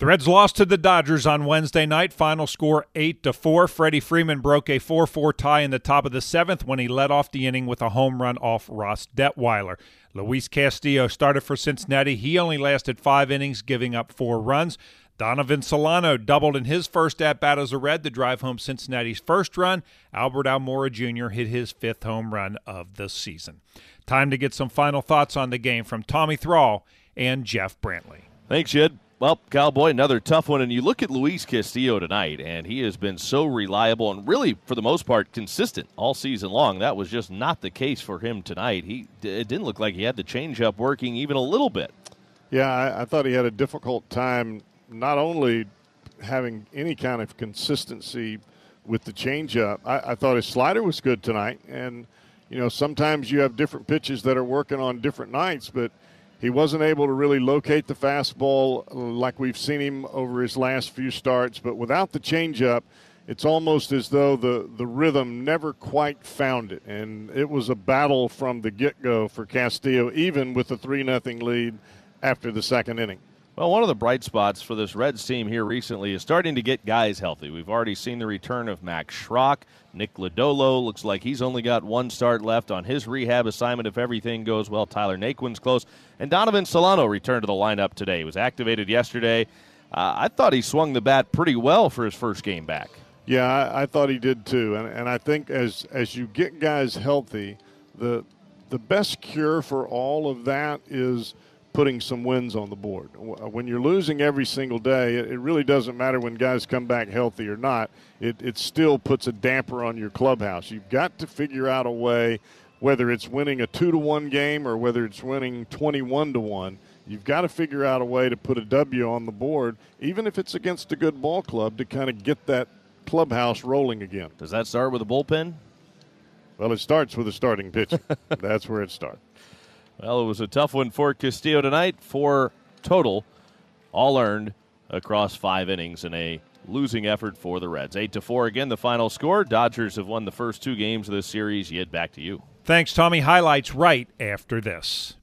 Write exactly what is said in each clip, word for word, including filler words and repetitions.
The Reds lost to the Dodgers on Wednesday night. Final score eight to four. Freddie Freeman broke a four four tie in the top of the seventh when he led off the inning with a home run off Ross Detweiler. Luis Castillo started for Cincinnati. He only lasted five innings, giving up four runs. Donovan Solano doubled in his first at-bat as a Red to drive home Cincinnati's first run. Albert Almora Junior hit his fifth home run of the season. Time to get some final thoughts on the game from Tommy Thrall and Jeff Brantley. Thanks, Jed. Well, Cowboy, another tough one. And you look at Luis Castillo tonight, and he has been so reliable and really, for the most part, consistent all season long. That was just not the case for him tonight. He It didn't look like he had the changeup working even a little bit. Yeah, I, I thought he had a difficult time not only having any kind of consistency with the changeup. I, I thought his slider was good tonight. And, you know, sometimes you have different pitches that are working on different nights, but he wasn't able to really locate the fastball like we've seen him over his last few starts. But without the changeup, it's almost as though the, the rhythm never quite found it. And it was a battle from the get-go for Castillo, even with a three nothing lead after the second inning. Well, one of the bright spots for this Reds team here recently is starting to get guys healthy. We've already seen the return of Max Schrock. Nick Lodolo looks like he's only got one start left on his rehab assignment if everything goes well. Tyler Naquin's close. And Donovan Solano returned to the lineup today. He was activated yesterday. Uh, I thought he swung the bat pretty well for his first game back. Yeah, I, I thought he did too. And, and I think as as you get guys healthy, the the best cure for all of that is putting some wins on the board. When you're losing every single day, it really doesn't matter when guys come back healthy or not. It, it still puts a damper on your clubhouse. You've got to figure out a way, whether it's winning a two to one game or whether it's winning twenty-one to one, you've got to figure out a way to put a W on the board, even if it's against a good ball club, to kind of get that clubhouse rolling again. Does that start with a bullpen? Well, it starts with a starting pitcher. That's where it starts. Well, it was a tough one for Castillo tonight. Four total, all earned across five innings in a losing effort for the Reds. Eight to four again, the final score. Dodgers have won the first two games of this series. Yet back to you. Thanks, Tommy. Highlights right after this.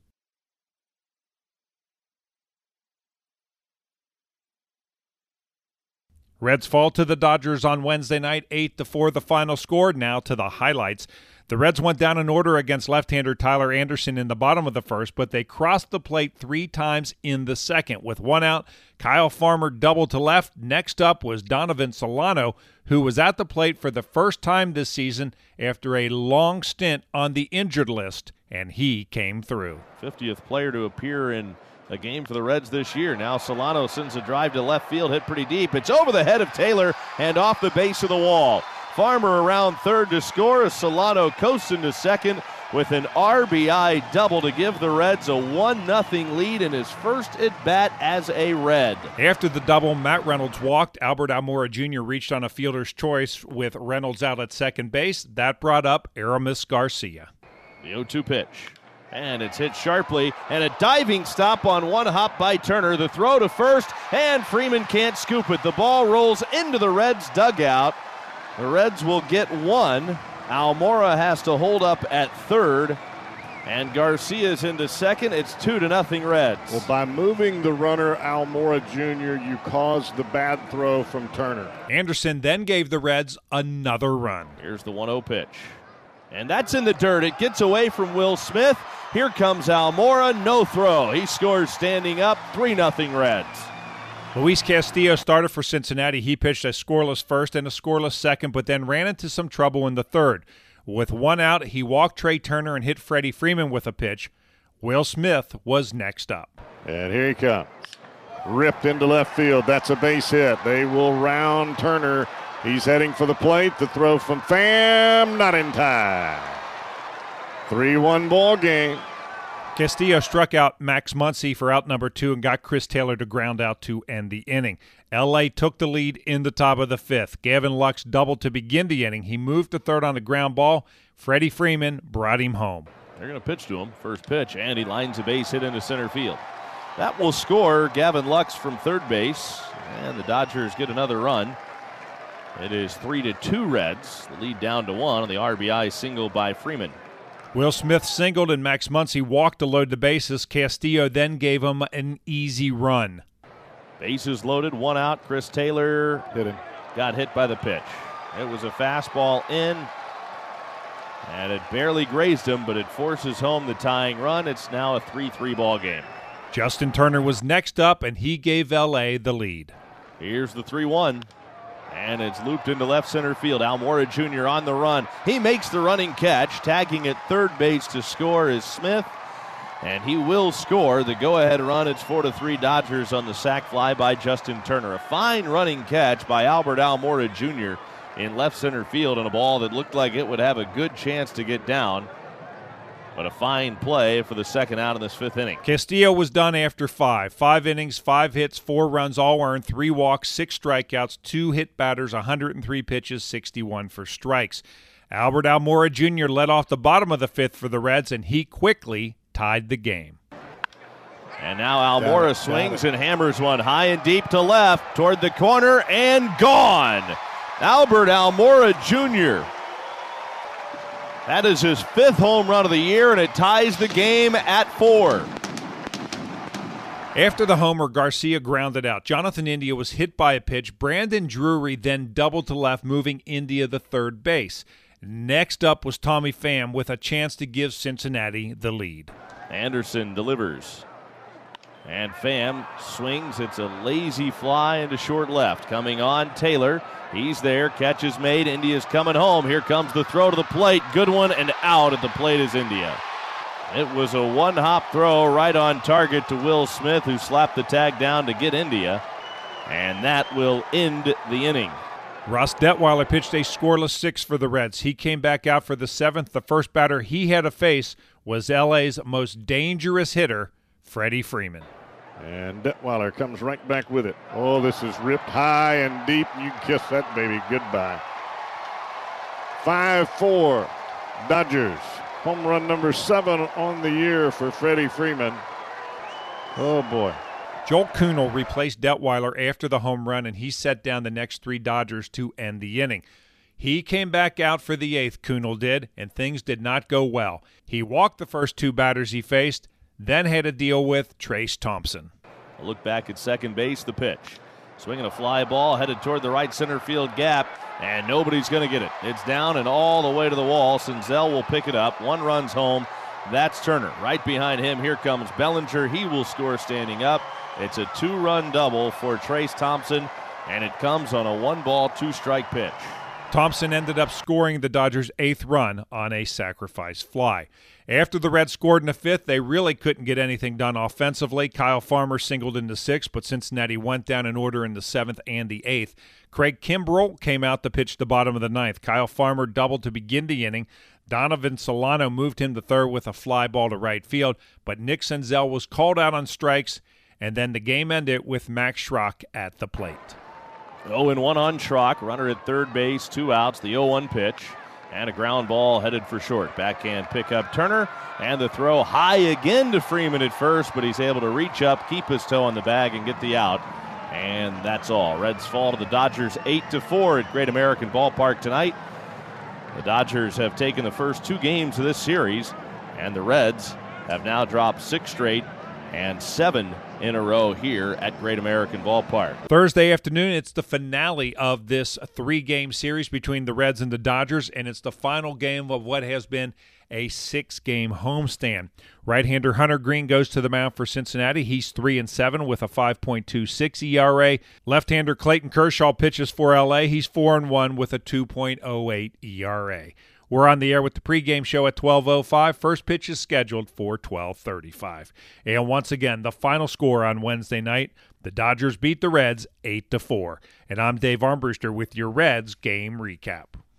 Reds fall to the Dodgers on Wednesday night, eight to four, the final score. Now to the highlights. The Reds went down in order against left-hander Tyler Anderson in the bottom of the first, but they crossed the plate three times in the second. With one out, Kyle Farmer doubled to left. Next up was Donovan Solano, who was at the plate for the first time this season after a long stint on the injured list, and he came through. fiftieth player to appear in a game for the Reds this year. Now Solano sends a drive to left field, hit pretty deep. It's over the head of Taylor and off the base of the wall. Farmer around third to score as Solano coasts into second with an R B I double to give the Reds a one nothing lead in his first at-bat as a Red. After the double, Matt Reynolds walked. Albert Almora Junior reached on a fielder's choice with Reynolds out at second base. That brought up Aramis Garcia. The oh two pitch. And it's hit sharply, and a diving stop on one hop by Turner. The throw to first, and Freeman can't scoop it. The ball rolls into the Reds' dugout. The Reds will get one. Almora has to hold up at third, and Garcia's into second. It's two to nothing Reds. Well, by moving the runner, Almora Junior, you caused the bad throw from Turner. Anderson then gave the Reds another run. Here's the one oh pitch. And that's in the dirt. It gets away from Will Smith. Here comes Almora, no throw. He scores standing up, three nothing Reds. Luis Castillo started for Cincinnati. He pitched a scoreless first and a scoreless second, but then ran into some trouble in the third. With one out, he walked Trey Turner and hit Freddie Freeman with a pitch. Will Smith was next up. And here he comes. Ripped into left field. That's a base hit. They will round Turner. He's heading for the plate. The throw from Pham, not in time. three one ball game. Castillo struck out Max Muncy for out number two and got Chris Taylor to ground out to end the inning. L A took the lead in the top of the fifth. Gavin Lux doubled to begin the inning. He moved to third on the ground ball. Freddie Freeman brought him home. They're going to pitch to him. First pitch, and he lines a base hit into center field. That will score Gavin Lux from third base, and the Dodgers get another run. It is three to two Reds. The lead down to one on the R B I single by Freeman. Will Smith singled and Max Muncy walked to load the bases. Castillo then gave him an easy run. Bases loaded, one out. Chris Taylor Hit him. got hit by the pitch. It was a fastball in, and it barely grazed him, but it forces home the tying run. It's now a three three ball game. Justin Turner was next up, and he gave L A the lead. Here's the three one, and it's looped into left center field. Almora Junior on the run. He makes the running catch. Tagging at third base to score is Smith, and he will score the go-ahead run. It's four to three Dodgers on the sac fly by Justin Turner. A fine running catch by Albert Almora Junior in left center field on a ball that looked like it would have a good chance to get down. But a fine play for the second out in this fifth inning. Castillo was done after five. Five innings, five hits, four runs, all earned, three walks, six strikeouts, two hit batters, one hundred three pitches, sixty-one for strikes. Albert Almora Junior led off the bottom of the fifth for the Reds, and he quickly tied the game. And now Almora swings and hammers one high and deep to left toward the corner and gone. Albert Almora Junior That is his fifth home run of the year, and it ties the game at four. After the homer, Garcia grounded out. Jonathan India was hit by a pitch. Brandon Drury then doubled to left, moving India to third base. Next up was Tommy Pham with a chance to give Cincinnati the lead. Anderson delivers. And Pham swings. It's a lazy fly into short left. Coming on, Taylor. He's there. Catch is made. India's coming home. Here comes the throw to the plate. Good one, and out at the plate is India. It was a one-hop throw right on target to Will Smith, who slapped the tag down to get India. And that will end the inning. Ross Detweiler pitched a scoreless six for the Reds. He came back out for the seventh. The first batter he had to face was L A's most dangerous hitter, Freddie Freeman. And Detweiler comes right back with it. Oh, this is ripped high and deep. You can kiss that baby goodbye. five four Dodgers. Home run number seven on the year for Freddie Freeman. Oh, boy. Joel Kuhnel replaced Detweiler after the home run, and he set down the next three Dodgers to end the inning. He came back out for the eighth, Kuhnel did, and things did not go well. He walked the first two batters he faced, then had to deal with Trace Thompson. A look back at second base, the pitch. Swinging a fly ball headed toward the right center field gap, and nobody's going to get it. It's down and all the way to the wall. Senzel will pick it up. One run's home. That's Turner. Right behind him, here comes Bellinger. He will score standing up. It's a two-run double for Trace Thompson, and it comes on a one-ball, two-strike pitch. Thompson ended up scoring the Dodgers' eighth run on a sacrifice fly. After the Reds scored in the fifth, they really couldn't get anything done offensively. Kyle Farmer singled in the sixth, but Cincinnati went down in order in the seventh and the eighth. Craig Kimbrell came out to pitch the bottom of the ninth. Kyle Farmer doubled to begin the inning. Donovan Solano moved him to third with a fly ball to right field, but Nick Senzel was called out on strikes, and then the game ended with Max Schrock at the plate. oh and one on Schrock. Runner at third base, two outs. The oh one pitch. And a ground ball headed for short. Backhand pickup Turner. And the throw high again to Freeman at first, but he's able to reach up, keep his toe on the bag, and get the out. And that's all. Reds fall to the Dodgers eight to four at Great American Ballpark tonight. The Dodgers have taken the first two games of this series, and the Reds have now dropped six straight and seven in a row here at Great American Ballpark. Thursday afternoon, it's the finale of this three-game series between the Reds and the Dodgers, and it's the final game of what has been a six-game homestand. Right-hander Hunter Green goes to the mound for Cincinnati. He's three and seven with a five point two six E R A. Left-hander Clayton Kershaw pitches for L A. He's four and one with a two point oh eight E R A. We're on the air with the pregame show at twelve oh five. First pitch is scheduled for twelve thirty-five. And once again, the final score on Wednesday night, the Dodgers beat the Reds eight to four. And I'm Dave Armbruster with your Reds game recap.